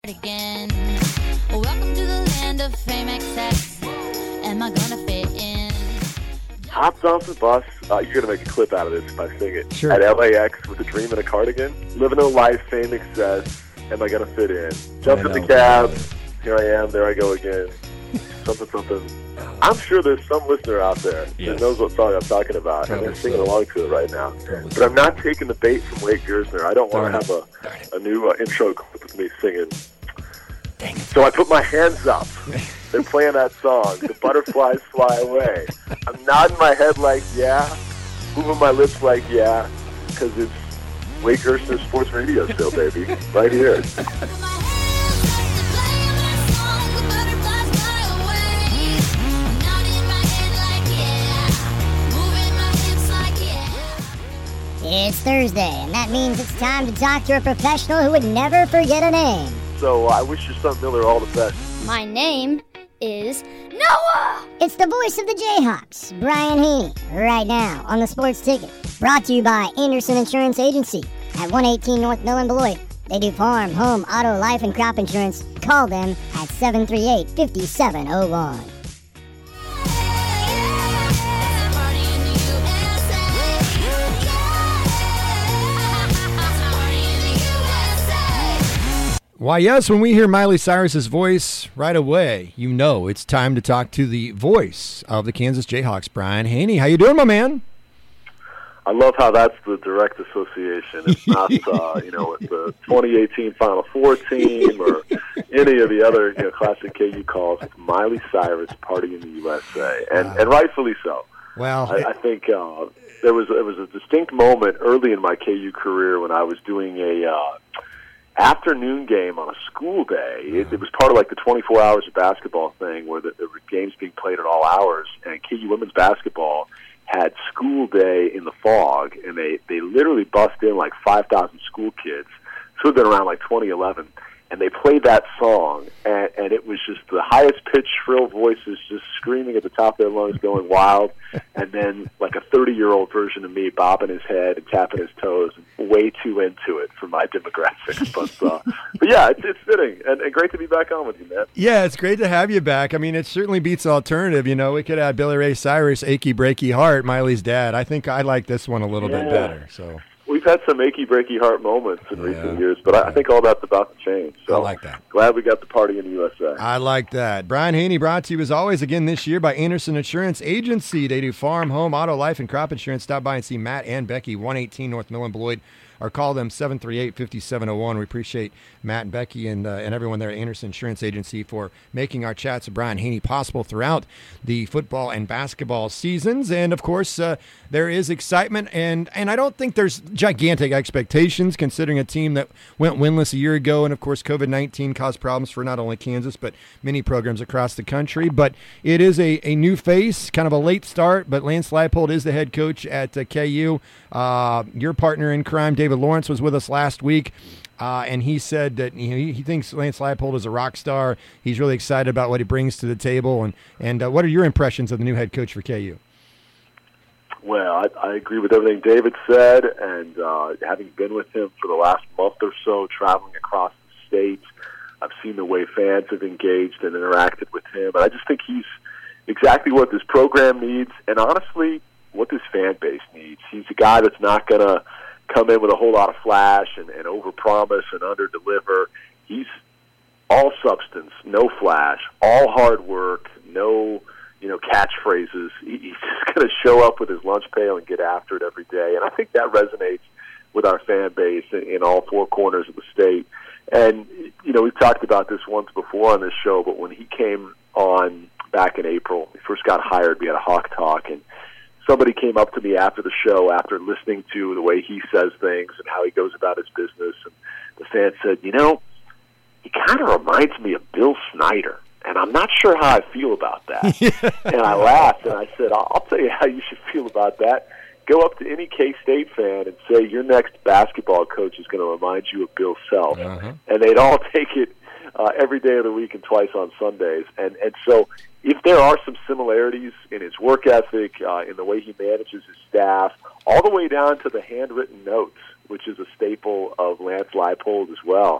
again. Welcome to the land of fame XX. Am I gonna fit in? Hopped off the bus. You're going to make a clip out of this if I sing it. Sure. At LAX with a dream and a cardigan. Living a life, fame, success. Am I going to fit in? Jumped in the cab. Here I am. There I go again. Something. I'm sure there's some listener out there that knows what song I'm talking about, and they're singing along to it right now. But I'm not taking the bait from Wade Gersner. I don't want to have a new intro clip with me singing. So I put my hands up. They're playing that song, The Butterflies Fly Away. I'm nodding my head like, yeah, moving my lips like, yeah, because it's Wade Gersner Sports Radio still, baby, right here. It's Thursday, and that means it's time to talk to a professional who would never forget a name. So I wish your son Miller all the best. My name is Noah! It's the voice of the Jayhawks, Brian Haney, right now on the Sports Ticket. Brought to you by Anderson Insurance Agency at 118 North Mill and Beloit. They do farm, home, auto, life, and crop insurance. Call them at 738-5701. Why, yes, when we hear Miley Cyrus's voice right away, you know it's time to talk to the voice of the Kansas Jayhawks, Brian Haney. How you doing, my man? I love how that's the direct association. It's not, with the 2018 Final Four team or any of the other classic KU calls. It's Miley Cyrus, Party in the USA, and rightfully so. Well, I think there was a distinct moment early in my KU career when I was doing a afternoon game on a school day. It was part of like the 24 hours of basketball thing where there were games being played at all hours, and KU women's basketball had school day in the fog, and they literally bust in like 5,000 school kids. This would have been around like 2011, and they played that song, and it was just the highest pitched shrill voices just screaming at the top of their lungs, going wild, and then like a 30-year-old version of me bobbing his head and tapping his toes, way too into it for my demographics. But yeah, it's fitting, and great to be back on with you, man. Yeah, it's great to have you back. I mean, it certainly beats alternative. We could add Billy Ray Cyrus, Achy Breaky Heart, Miley's dad. I think I like this one a little bit better. So we've had some achy breaky heart moments in recent years, but I think all that's about to change. So I like that. Glad we got the Party in the USA. I like that. Brian Haney brought to you as always again this year by Anderson Insurance Agency. They do farm, home, auto, life, and crop insurance. Stop by and see Matt and Becky, 118 North Mill and Beloit, or call them 738-5701. We appreciate Matt and Becky and everyone there at Anderson Insurance Agency for making our chats with Brian Haney possible throughout the football and basketball seasons. And, of course, there is excitement, and I don't think there's gigantic expectations considering a team that went winless a year ago, and, of course, COVID-19 caused problems for not only Kansas but many programs across the country. But it is a new face, kind of a late start, but Lance Leipold is the head coach at KU. Your partner in crime, David Lawrence, was with us last week, and he said that he thinks Lance Leipold is a rock star. He's really excited about what he brings to the table. And what are your impressions of the new head coach for KU? Well, I agree with everything David said, and having been with him for the last month or so, traveling across the state, I've seen the way fans have engaged and interacted with him, and I just think he's exactly what this program needs, and honestly, what this fan base needs. He's a guy that's not going to come in with a whole lot of flash and overpromise and underdeliver. He's all substance, no flash, all hard work, no catchphrases. He's just going to show up with his lunch pail and get after it every day. And I think that resonates with our fan base in all four corners of the state. And, we've talked about this once before on this show, but when he came on back in April, he first got hired, we had a Hawk Talk, and somebody came up to me after the show, after listening to the way he says things and how he goes about his business, and the fan said, he kind of reminds me of Bill Snyder, and I'm not sure how I feel about that. And I laughed, and I said, I'll tell you how you should feel about that. Go up to any K-State fan and say your next basketball coach is going to remind you of Bill Self. Uh-huh. And they'd all take it every day of the week and twice on Sundays. And so if there are some similarities in his work ethic, in the way he manages his staff, all the way down to the handwritten notes, which is a staple of Lance Leipold as well,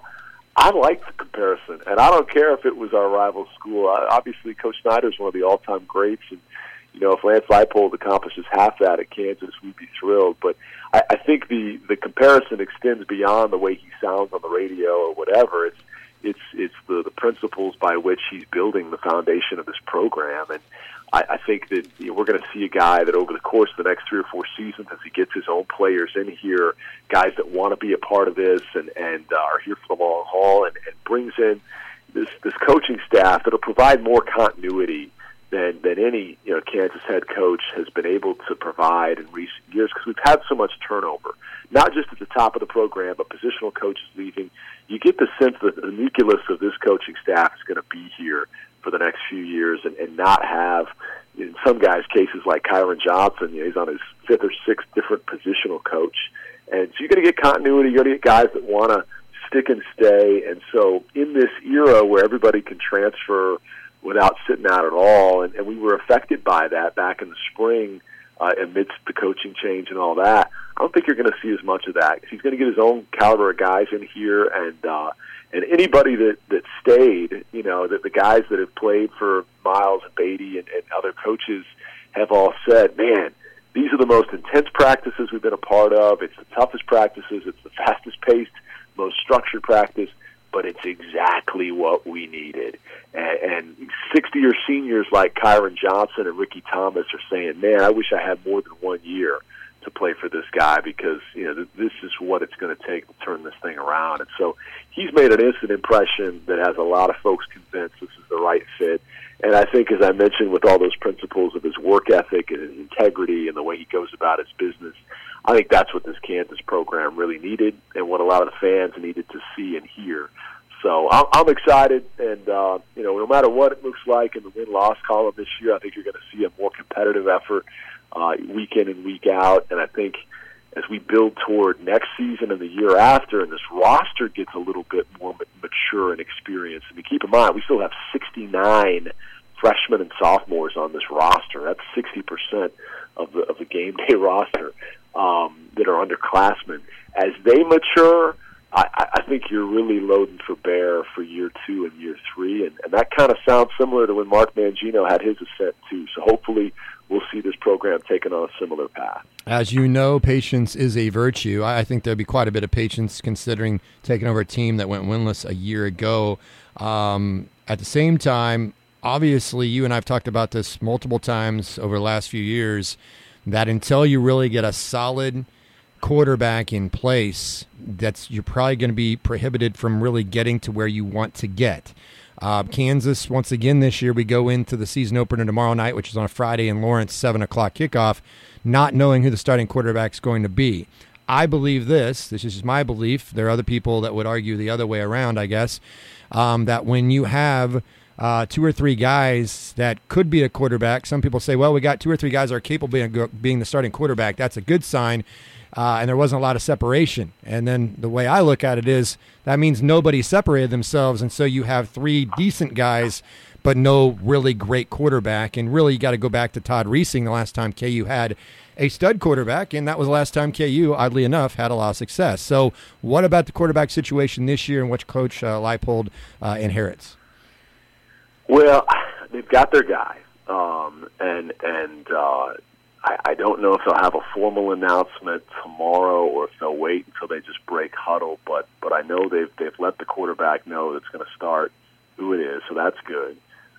I like the comparison, and I don't care if it was our rival school. Obviously, Coach Snyder's one of the all-time greats, and if Lance Leipold accomplishes half that at Kansas, we'd be thrilled. But I think the comparison extends beyond the way he sounds on the radio or whatever. It's the principles by which he's building the foundation of this program, and I think that we're going to see a guy that over the course of the next 3 or 4 seasons, as he gets his own players in here, guys that want to be a part of this and are here for the long haul, and brings in this coaching staff that'll provide more continuity than any Kansas head coach has been able to provide in recent years, because we've had so much turnover, not just at the top of the program, but positional coaches leaving. You get the sense that the nucleus of this coaching staff is going to be here for the next few years, and not have, in some guys' cases like Kyron Johnson, he's on his 5th or 6th different positional coach. And so you're going to get continuity. You're going to get guys that want to stick and stay. And so in this era where everybody can transfer without sitting out at all, and we were affected by that back in the spring amidst the coaching change and all that, I don't think you're going to see as much of that. He's going to get his own caliber of guys in here, and anybody that stayed, that the guys that have played for Miles and Beatty and other coaches have all said, man, these are the most intense practices we've been a part of. It's the toughest practices. It's the fastest paced, most structured practice, but it's exactly what we needed. And 60-year seniors like Kyron Johnson and Ricky Thomas are saying, man, I wish I had more than 1 year to play for this guy, because this is what it's going to take to turn this thing around. And so he's made an instant impression that has a lot of folks convinced this is the right fit. And I think, as I mentioned, with all those principles of his work ethic and his integrity and the way he goes about his business, I think that's what this Kansas program really needed, and what a lot of the fans needed to see and hear. So I'm excited, and no matter what it looks like in the win-loss column this year, I think you're going to see a more competitive effort week in and week out. And I think as we build toward next season and the year after, and this roster gets a little bit more mature and experienced. I mean, keep in mind, we still have 69 freshmen and sophomores on this roster. That's 60% of the game day roster that are underclassmen. As they mature, I think you're really loading for bear for year 2 and year 3, and that kind of sounds similar to when Mark Mangino had his ascent too. So hopefully we'll see this program taking on a similar path. As you know, patience is a virtue. I think there'll be quite a bit of patience considering taking over a team that went winless a year ago. At the same time, obviously, you and I have talked about this multiple times over the last few years, that until you really get a solid quarterback in place, you're probably going to be prohibited from really getting to where you want to get. Kansas, once again this year, we go into the season opener tomorrow night, which is on a Friday in Lawrence, 7 o'clock kickoff, not knowing who the starting quarterback is going to be. I believe this is just my belief. There are other people that would argue the other way around, I guess, that when you have 2 or 3 guys that could be a quarterback, some people say, well, we got 2 or 3 guys that are capable of being the starting quarterback. That's a good sign. And there wasn't a lot of separation. And then the way I look at it is that means nobody separated themselves, and so you have 3 decent guys but no really great quarterback. And really you got to go back to Todd Reesing the last time KU had a stud quarterback, and that was the last time KU, oddly enough, had a lot of success. So what about the quarterback situation this year and what Coach Leipold inherits? Well, they've got their guy, I don't know if they'll have a formal announcement tomorrow or if they'll wait until they just break huddle. But I know they've let the quarterback know that's going to start who it is, so that's good.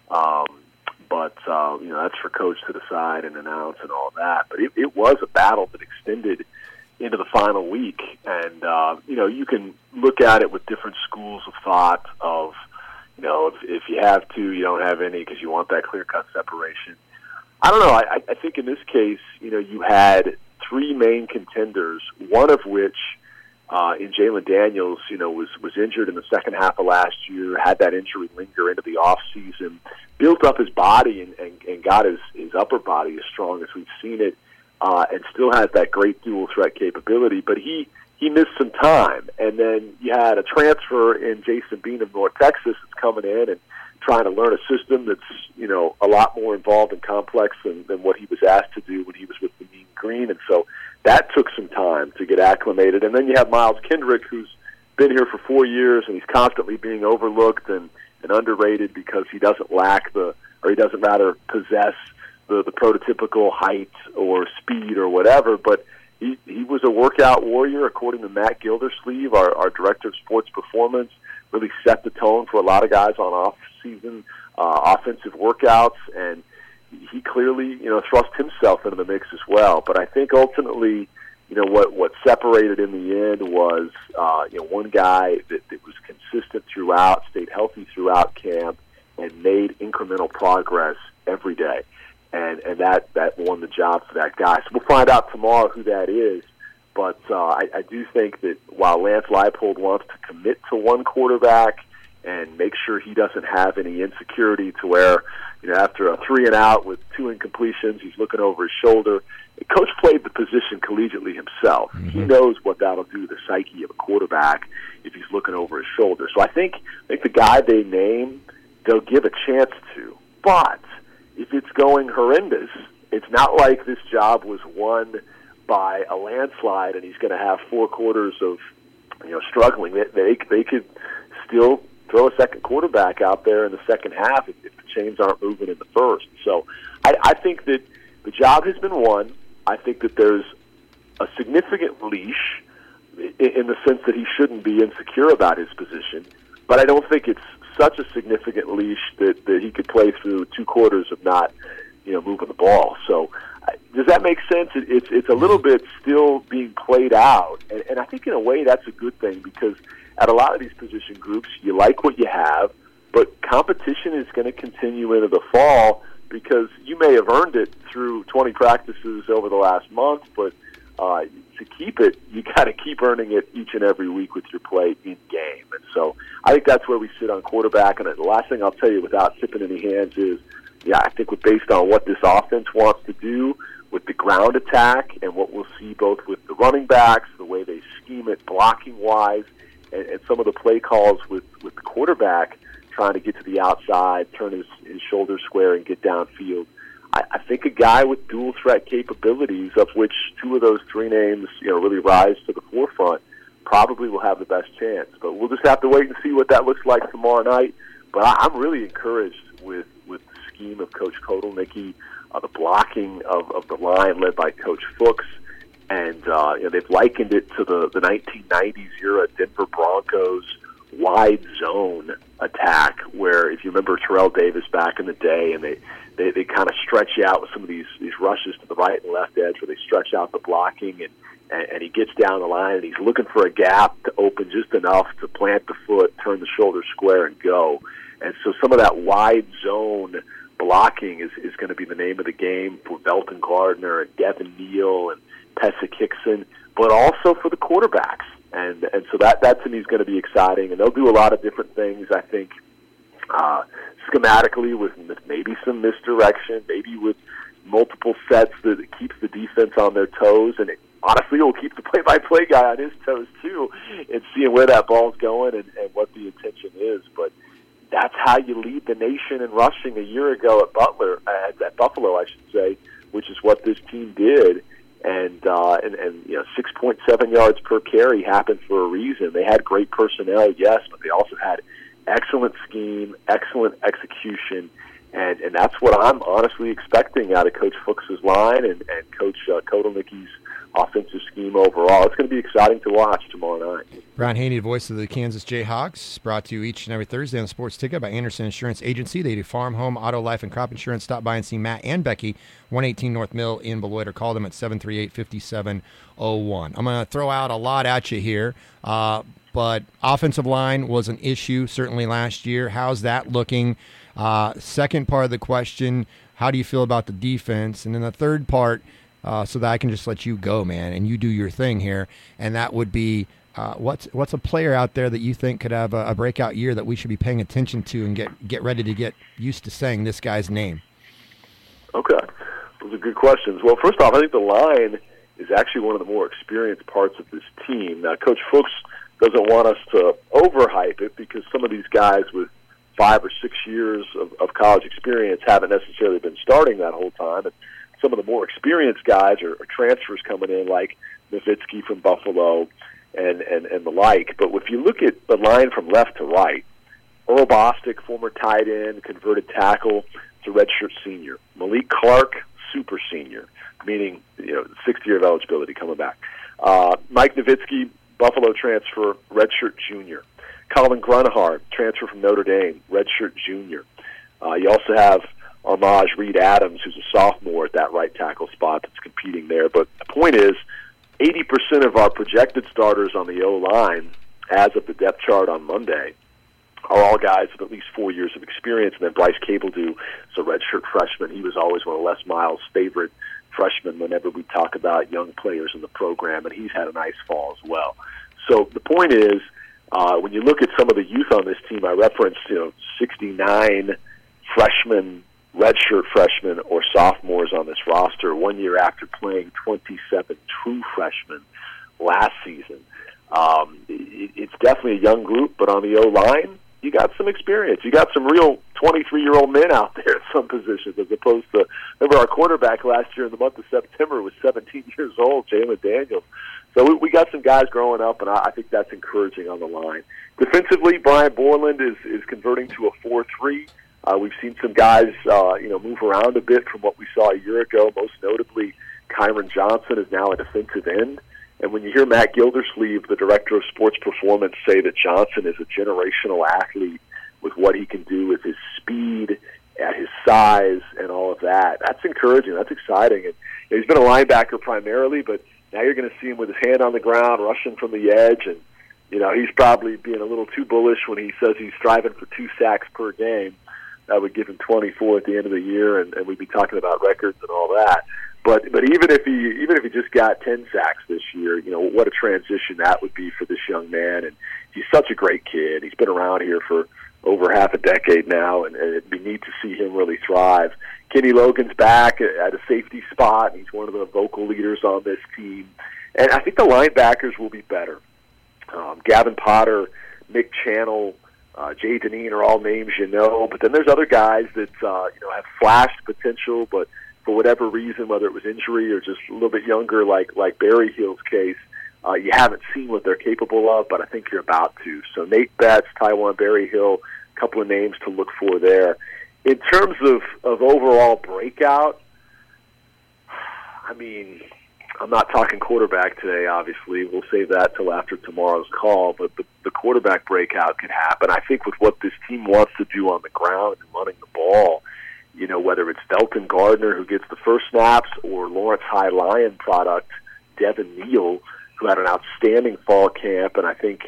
That's for Coach to decide and announce and all that. But it was a battle that extended into the final week, and you can look at it with different schools of thought. Of if you have 2, you don't have any because you want that clear-cut separation. I don't know. I think in this case, you had 3 main contenders, one of which, in Jalen Daniels, was injured in the second half of last year, had that injury linger into the off season, built up his body and got his upper body as strong as we've seen it, and still has that great dual threat capability. But he missed some time, and then you had a transfer in Jason Bean of North Texas that's coming in and trying to learn a system that's, a lot more involved and complex than what he was asked to do when he was with the Mean Green. And so that took some time to get acclimated. And then you have Miles Kendrick, who's been here for 4 years, and he's constantly being overlooked and underrated because he doesn't possess the prototypical height or speed or whatever. But he was a workout warrior, according to Matt Gildersleeve, our director of sports performance. Really set the tone for a lot of guys on off-season offensive workouts, and he clearly, thrust himself into the mix as well. But I think ultimately, what separated in the end was, one guy that was consistent throughout, stayed healthy throughout camp, and made incremental progress every day. And that won the job for that guy. So we'll find out tomorrow who that is. But I do think that while Lance Leipold wants to commit to one quarterback and make sure he doesn't have any insecurity to where, after a 3-and-out with 2 incompletions, he's looking over his shoulder. The coach played the position collegiately himself. Mm-hmm. He knows what that'll do to the psyche of a quarterback if he's looking over his shoulder. So I think the guy they name, they'll give a chance to. But if it's going horrendous, it's not like this job was won by a landslide and he's going to have 4 quarters of struggling. They could still throw a second quarterback out there in the second half if the chains aren't moving in the first. So I think that the job has been won. I think that there's a significant leash in the sense that he shouldn't be insecure about his position, but I don't think it's such a significant leash that he could play through 2 quarters of not moving the ball. So does that make sense? It's a little bit still being played out, and I think in a way that's a good thing, because at a lot of these position groups, you like what you have, but competition is going to continue into the fall because you may have earned it through 20 practices over the last month, but to keep it, you got to keep earning it each and every week with your play in game. And so I think that's where we sit on quarterback. And the last thing I'll tell you without tipping any hands is, I think based on what this offense wants to do with the ground attack and what we'll see both with the running backs, the way they scheme it blocking-wise, and some of the play calls with the quarterback trying to get to the outside, turn his shoulder square, and get downfield. I think a guy with dual threat capabilities, of which 2 of those 3 names really rise to the forefront, probably will have the best chance. But we'll just have to wait and see what that looks like tomorrow night. But I'm really encouraged with the scheme of Coach Kotelnicki, the blocking of the line led by Coach Fuchs, and they've likened it to the 1990s era Denver Broncos wide zone attack, where if you remember Terrell Davis back in the day, and they kind of stretch out with some of these rushes to the right and left edge, where they stretch out the blocking, and he gets down the line and he's looking for a gap to open just enough to plant the foot, turn the shoulder square, and go. And so some of that wide zone blocking is going to be the name of the game for Belton Gardner and Devin Neal and Pesek Hickson, but also for the quarterbacks. And so that to me is going to be exciting. And they'll do a lot of different things, I think, schematically with maybe some misdirection, maybe with multiple sets that keeps the defense on their toes. And honestly, it will keep the play-by-play guy on his toes, too, and seeing where that ball's going and what the intention is. But that's how you lead the nation in rushing a year ago at Buffalo, I should say, which is what this team did. And 6.7 yards per carry happened for a reason. They had great personnel, yes, but they also had excellent scheme, excellent execution, and that's what I'm honestly expecting out of Coach Fuchs's line and Coach Kotelnicki's offensive scheme overall. It's going to be exciting to watch tomorrow night. Brian Haney, the voice of the Kansas Jayhawks, brought to you each and every Thursday on the Sports Ticket by Anderson Insurance Agency. They do farm, home, auto, life, and crop insurance. Stop by and see Matt and Becky, 118 North Mill in Beloit, or call them at 738-5701. I'm going to throw out a lot at you here, but offensive line was an issue certainly last year. How's that looking? Second part of the question, how do you feel about the defense? And then the third part, so that I can just let you go, man, and you do your thing here, and that would be what's a player out there that you think could have a breakout year that we should be paying attention to and get ready to get used to saying this guy's name? Okay. Those are good questions. Well, first off, I think the line is actually one of the more experienced parts of this team. Now, Coach Fuchs doesn't want us to overhype it because some of these guys with 5 or 6 years of college experience haven't necessarily been starting that whole time. And some of the more experienced guys are transfers coming in, like Nowitzki from Buffalo and the like. But if you look at the line from left to right, Earl Bostic, former tight end, converted tackle, it's a redshirt senior. Malik Clark, super senior, meaning 6th year of eligibility coming back. Mike Nowitzki, Buffalo transfer, redshirt junior. Colin Grunhard, transfer from Notre Dame, redshirt junior. You also have Armaj Reed Adams, who's a sophomore at that right tackle spot that's competing there. But the point is, 80% of our projected starters on the O-line, as of the depth chart on Monday, are all guys with at least 4 years of experience. And then Bryce Cabledew is a redshirt freshman. He was always one of Les Miles' favorite freshmen whenever we talk about young players in the program, and he's had a nice fall as well. So the point is, when you look at some of the youth on this team, I referenced 69 freshmen, redshirt freshmen or sophomores on this roster 1 year after playing 27 true freshmen last season. It's definitely a young group, but on the O-line, you got some experience. You got some real 23-year-old men out there at some positions, as opposed to, remember our quarterback last year in the month of September was 17 years old, Jalen Daniels. So we got some guys growing up, and I think that's encouraging on the line. Defensively, Brian Borland is converting to a 4-3. We've seen some guys, move around a bit from what we saw a year ago. Most notably, Kyron Johnson is now a defensive end. And when you hear Matt Gildersleeve, the director of sports performance, say that Johnson is a generational athlete with what he can do with his speed, at his size, and all of that, that's encouraging. That's exciting. And he's been a linebacker primarily, but now you're going to see him with his hand on the ground, rushing from the edge, and he's probably being a little too bullish when he says he's striving for 2 sacks per game. That would give him 24 at the end of the year, and we'd be talking about records and all that. But even if he just got 10 sacks this year, what a transition that would be for this young man. And he's such a great kid. He's been around here for over half a decade now, and it'd be neat to see him really thrive. Kenny Logan's back at a safety spot. He's one of the vocal leaders on this team. And I think the linebackers will be better. Gavin Potter, Mick Channel, Jay Deneen are all names but then there's other guys that have flashed potential, but for whatever reason, whether it was injury or just a little bit younger, like Barry Hill's case, you haven't seen what they're capable of, but I think you're about to. So Nate Betts, Taiwan Berryhill, a couple of names to look for there. In terms of overall breakout, I mean, I'm not talking quarterback today, obviously. We'll save that till after tomorrow's call, but the quarterback breakout could happen. I think with what this team wants to do on the ground and running the ball, whether it's Velton Gardner, who gets the first snaps, or Lawrence High Lion product, Devin Neal, who had an outstanding fall camp, and I think,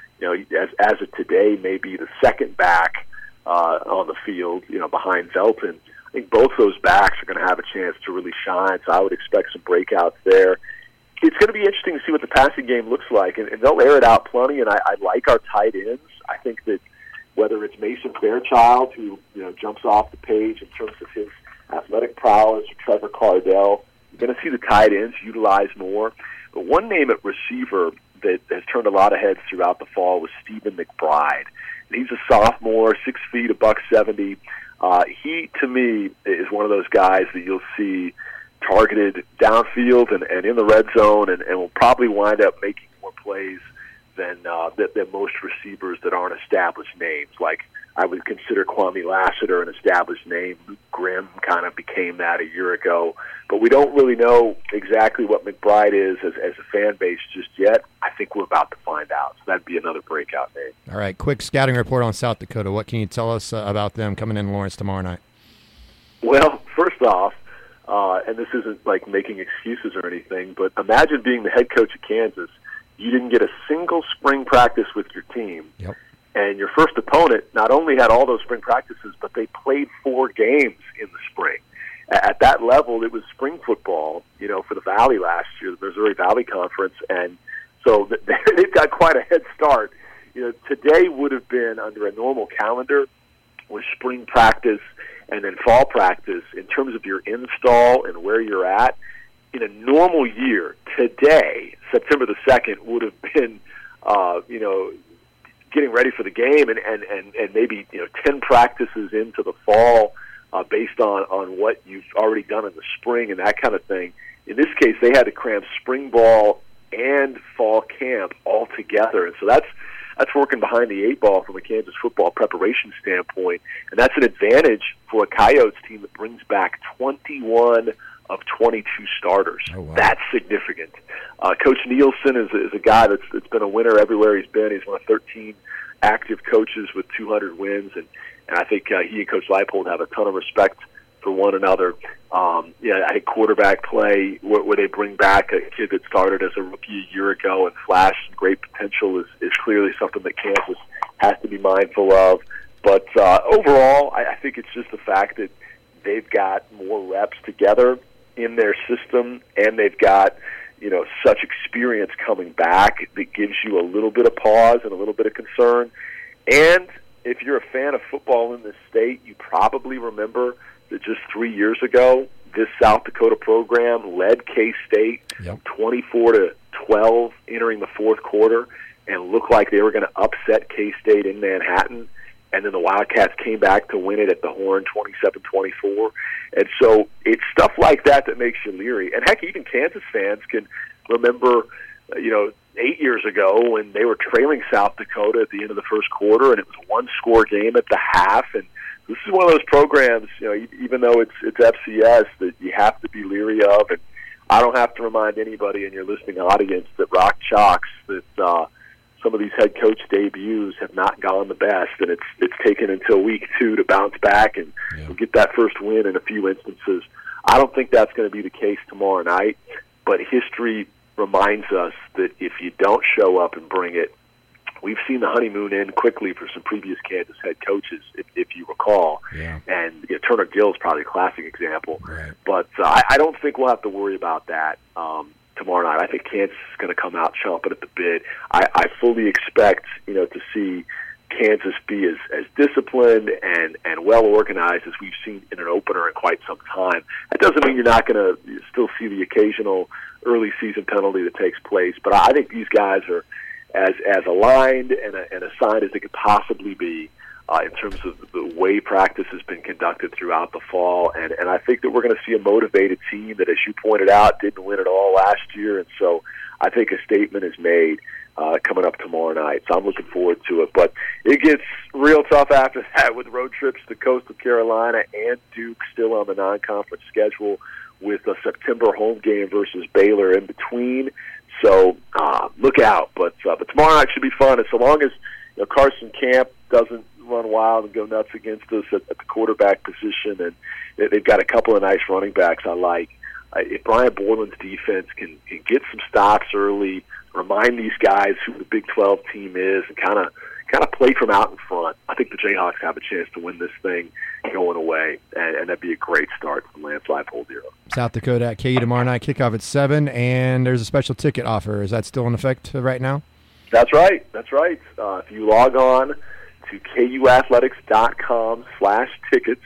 as of today, maybe the second back on the field, behind Velton. I think both those backs are going to have a chance to really shine, so I would expect some breakouts there. It's going to be interesting to see what the passing game looks like, and they'll air it out plenty, and I like our tight ends. I think that whether it's Mason Fairchild, who jumps off the page in terms of his athletic prowess, or Trevor Cardell, you're going to see the tight ends utilized more. But one name at receiver that has turned a lot of heads throughout the fall was Stephen McBride. And he's a sophomore, 6 feet, $170. He, to me, is one of those guys that you'll see targeted downfield and in the red zone, and will probably wind up making more plays than most receivers that aren't established names. Like, I would consider Kwame Lassiter an established name. Luke Grimm kind of became that a year ago. But we don't really know exactly what McBride is as a fan base just yet. I think we're about to find out. So that'd be another breakout name. All right, quick scouting report on South Dakota. What can you tell us about them coming in Lawrence tomorrow night? Well, first off, and this isn't like making excuses or anything, but imagine being the head coach of Kansas. You didn't get a single spring practice with your team. Yep. And your first opponent not only had all those spring practices, but they played 4 games in the spring. At that level, it was spring football, for the Valley last year, the Missouri Valley Conference. And so they've got quite a head start. Today would have been, under a normal calendar, with spring practice and then fall practice, in terms of your install and where you're at. In a normal year, today, September the 2nd, would have been, getting ready for the game and maybe 10 practices into the fall based on what you've already done in the spring and that kind of thing. In this case, they had to cram spring ball and fall camp all together. And so that's working behind the eight ball from a Kansas football preparation standpoint. And that's an advantage for a Coyotes team that brings back 21 of 22 starters. Oh, wow. That's significant. Coach Nielsen is a guy that's been a winner everywhere he's been. He's one of 13 active coaches with 200 wins, and I think he and Coach Leipold have a ton of respect for one another. I think quarterback play, where they bring back a kid that started as a rookie a year ago and flashed some great potential, is clearly something that Kansas has to be mindful of. But overall, I think it's just the fact that they've got more reps together in their system, and they've got such experience coming back that gives you a little bit of pause and a little bit of concern. And if you're a fan of football in this state, you probably remember that just 3 years ago, this South Dakota program led K-State 24-12 entering the fourth quarter and looked like they were going to upset K-State in Manhattan. And then the Wildcats came back to win it at the Horn 27-24. And so it's stuff like that makes you leery. And heck, even Kansas fans can remember, 8 years ago when they were trailing South Dakota at the end of the first quarter, and it was a one-score game at the half. And this is one of those programs, even though it's FCS, that you have to be leery of. And I don't have to remind anybody in your listening audience that Rock Chalks, that some of these head coach debuts have not gone the best, and it's taken until week 2 to bounce back and get that first win in a few instances. I don't think that's going to be the case tomorrow night, but history reminds us that if you don't show up and bring it, we've seen the honeymoon end quickly for some previous Kansas head coaches, if you recall. Yeah. And Turner Gill is probably a classic example. Right. But I don't think we'll have to worry about that tomorrow night. I think Kansas is going to come out chomping at the bit. I fully expect to see Kansas be as disciplined and well organized as we've seen in an opener in quite some time. That doesn't mean you're not going to still see the occasional early season penalty that takes place, but I think these guys are as aligned and assigned as they could possibly be in terms of the way practice has been conducted throughout the fall. And I think that we're going to see a motivated team that, as you pointed out, didn't win it all last year. And so I think a statement is made coming up tomorrow night. So I'm looking forward to it. But it gets real tough after that with road trips to Coastal Carolina and Duke still on the non-conference schedule, with a September home game versus Baylor in between. So look out. But tomorrow night should be fun. And so long as Carson Camp doesn't run wild and go nuts against us at the quarterback position, and they've got a couple of nice running backs I like. If Brian Borland's defense can get some stops early, remind these guys who the Big 12 team is, and kind of play from out in front, I think the Jayhawks have a chance to win this thing going away, and that'd be a great start from Lance Leipold era. South Dakota at KU tomorrow night, kickoff at 7, and there's a special ticket offer. Is that still in effect right now? That's right. If you log on to kuathletics.com/tickets,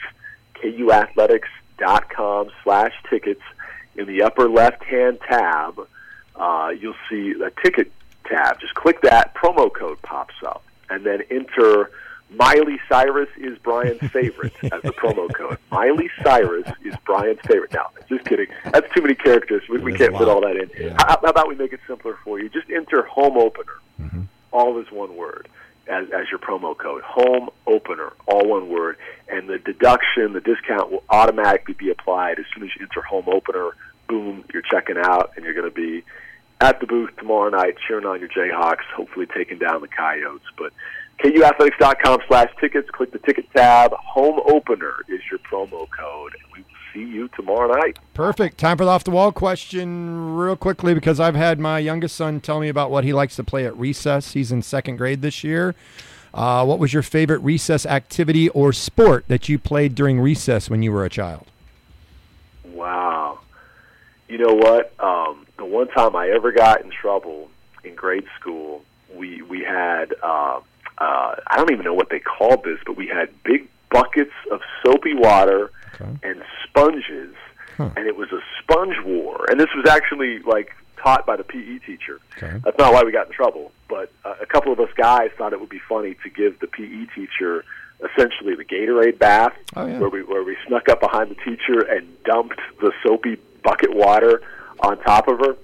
kuathletics.com/tickets, in the upper left-hand tab, you'll see the ticket tab. Just click that, promo code pops up, and then enter Miley Cyrus is Brian's favorite as the promo code. Miley Cyrus is Brian's favorite. Now, just kidding. That's too many characters. We can't fit all that in. Yeah. How about we make it simpler for you? Just enter home opener, all as one word, as your promo code. Home opener, all one word. And the deduction, the discount will automatically be applied as soon as you enter home opener. Boom, you're checking out, and you're going to be at the booth tomorrow night cheering on your Jayhawks, hopefully taking down the Coyotes. But kuathletics.com/tickets, click the ticket tab. Home opener is your promo code, and we will see you tomorrow night. Perfect. Time for the off-the-wall question real quickly, because I've had my youngest son tell me about what he likes to play at recess. He's in second grade this year. What was your favorite recess activity or sport that you played during recess when you were a child? Wow. You know what? The one time I ever got in trouble in grade school, we had I don't even know what they called this, but we had big buckets of soapy water and sponges, and it was a sponge war. And this was actually taught by the PE teacher. Okay. That's not why we got in trouble, but a couple of us guys thought it would be funny to give the PE teacher essentially the Gatorade bath, where we snuck up behind the teacher and dumped the soapy bucket water on top of her.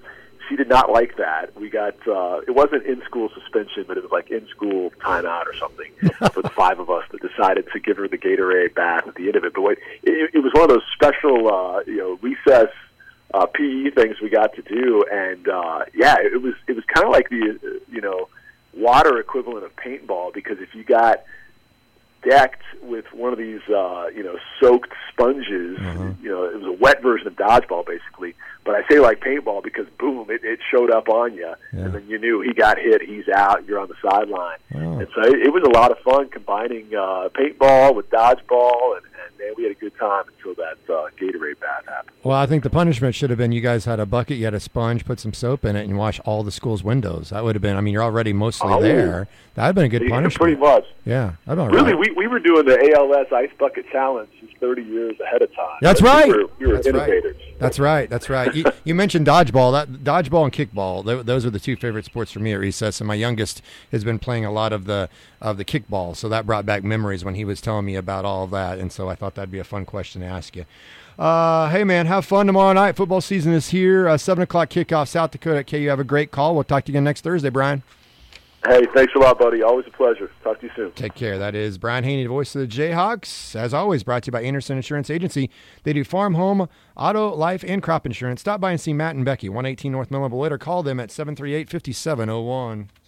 she did not like that. We got it wasn't in-school suspension, but it was like in-school timeout or something for the five of us that decided to give her the Gatorade bath at the end of it. But it was one of those special recess PE things we got to do, and it was kind of like the water equivalent of paintball, because if you got decked with one of these soaked sponges, it was a wet version of dodgeball basically. But I say like paintball because boom, it showed up on you, and then you knew he got hit, he's out, you're on the sideline. And so it was a lot of fun combining paintball with dodgeball, and man, we had a good time until that Gatorade bath happened. Well, I think the punishment should have been you guys had a bucket, you had a sponge, put some soap in it, and wash all the school's windows. That would have been, I mean, you're already mostly there. That would have been a good punishment. Pretty much. Yeah. Really, we were doing the ALS Ice Bucket Challenge 30 years ahead of time. That's right. We were innovators. Right. That's right. You mentioned dodgeball. Dodgeball and kickball, those are the two favorite sports for me at recess, and my youngest has been playing a lot of the kickball, so that brought back memories when he was telling me about all of that, and so I thought that'd be a fun question to ask you. Hey, man, have fun tomorrow night. Football season is here. 7 o'clock kickoff, South Dakota at KU. Have a great call. We'll talk to you again next Thursday, Brian. Hey, thanks a lot, buddy. Always a pleasure. Talk to you soon. Take care. That is Brian Haney, the voice of the Jayhawks. As always, brought to you by Anderson Insurance Agency. They do farm, home, auto, life, and crop insurance. Stop by and see Matt and Becky, 118 North Millen Beloit, or call them at 738-5701.